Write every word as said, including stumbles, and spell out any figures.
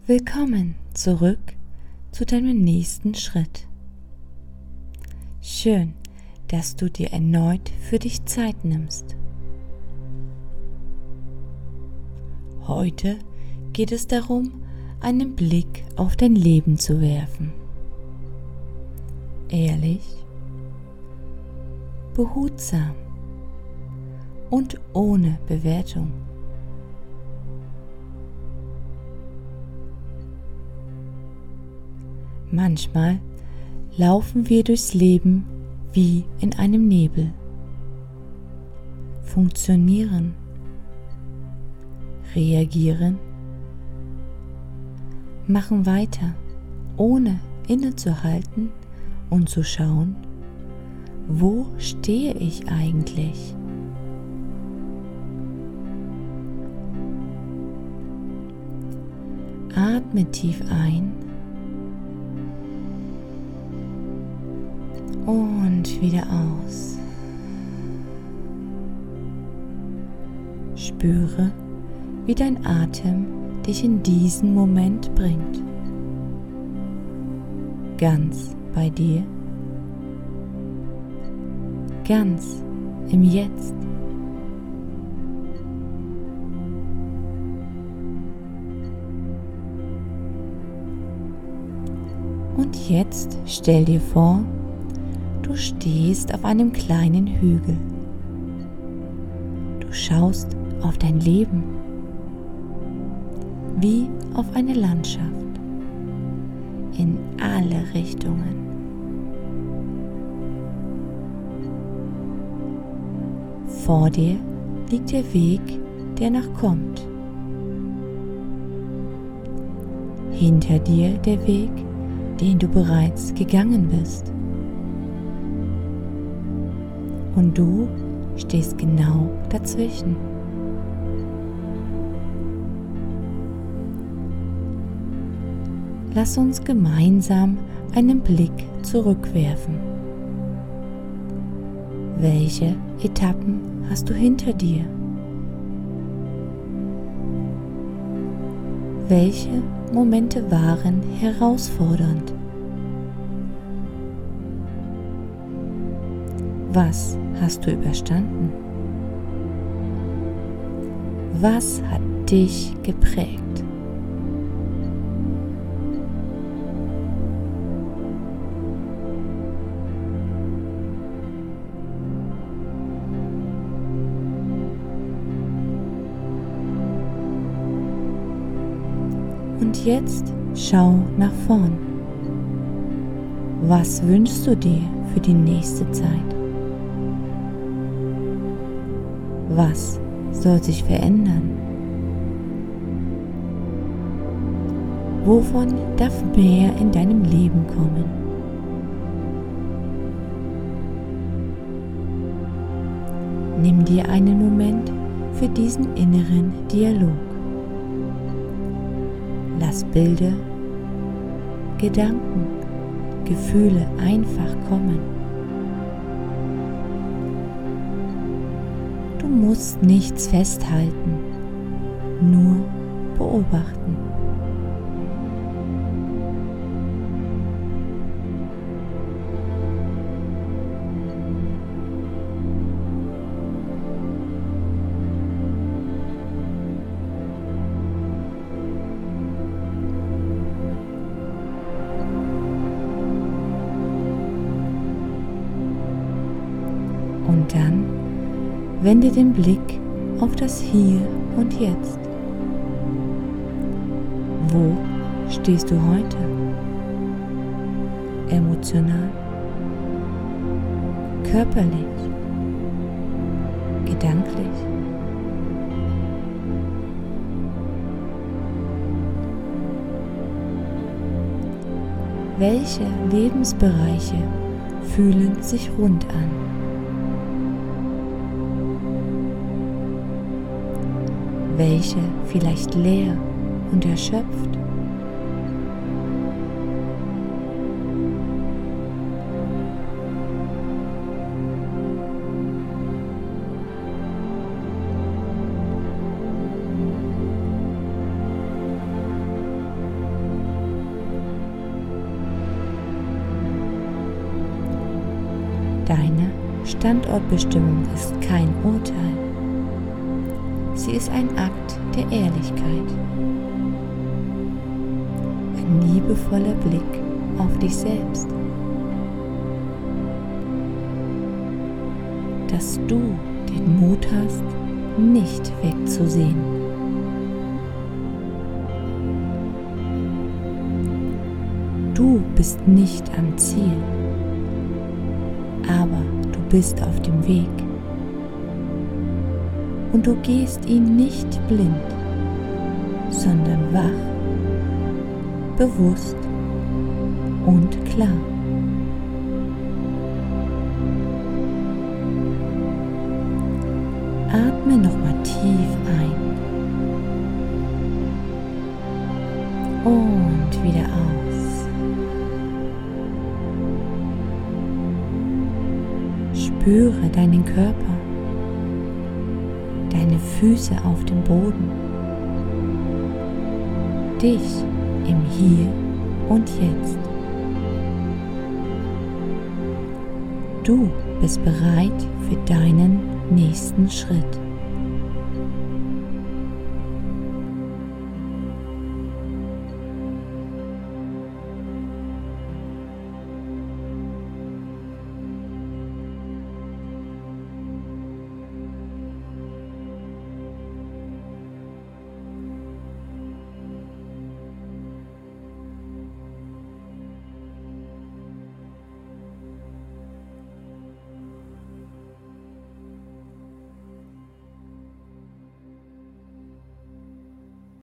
Willkommen zurück zu deinem nächsten Schritt. Schön, dass du dir erneut für dich Zeit nimmst. Heute geht es darum, einen Blick auf dein Leben zu werfen. Ehrlich, behutsam und ohne Bewertung. Manchmal laufen wir durchs Leben wie in einem Nebel, funktionieren, reagieren, machen weiter, ohne innezuhalten und zu schauen, wo stehe ich eigentlich? Atme tief ein und wieder aus. Spüre, wie dein Atem dich in diesen Moment bringt. Ganz bei dir, ganz im Jetzt. Und jetzt stell dir vor, du stehst auf einem kleinen Hügel. Du schaust auf dein Leben wie auf eine Landschaft in alle Richtungen. Vor dir liegt der Weg, der noch kommt. Hinter dir der Weg, den du bereits gegangen bist. Und du stehst genau dazwischen. Lass uns gemeinsam einen Blick zurückwerfen. Welche Etappen hast du hinter dir? Welche Momente waren herausfordernd? Was hast du überstanden? Was hat dich geprägt? Und jetzt schau nach vorn. Was wünschst du dir für die nächste Zeit? Was soll sich verändern? Wovon darf mehr in deinem Leben kommen? Nimm dir einen Moment für diesen inneren Dialog. Lass Bilder, Gedanken, Gefühle einfach kommen. Du musst nichts festhalten, nur beobachten. Und dann wende den Blick auf das Hier und Jetzt. Wo stehst du heute? Emotional, körperlich, gedanklich? Welche Lebensbereiche fühlen sich rund an? Welche vielleicht leer und erschöpft? Deine Standortbestimmung ist kein Urteil. Sie ist ein Akt der Ehrlichkeit. Ein liebevoller Blick auf dich selbst. Dass du den Mut hast, nicht wegzusehen. Du bist nicht am Ziel, aber du bist auf dem Weg. Und du gehst ihn nicht blind, sondern wach, bewusst und klar. Atme nochmal tief ein und wieder aus. Spüre deinen Körper, deine Füße auf dem Boden, dich im Hier und Jetzt. Du bist bereit für deinen nächsten Schritt.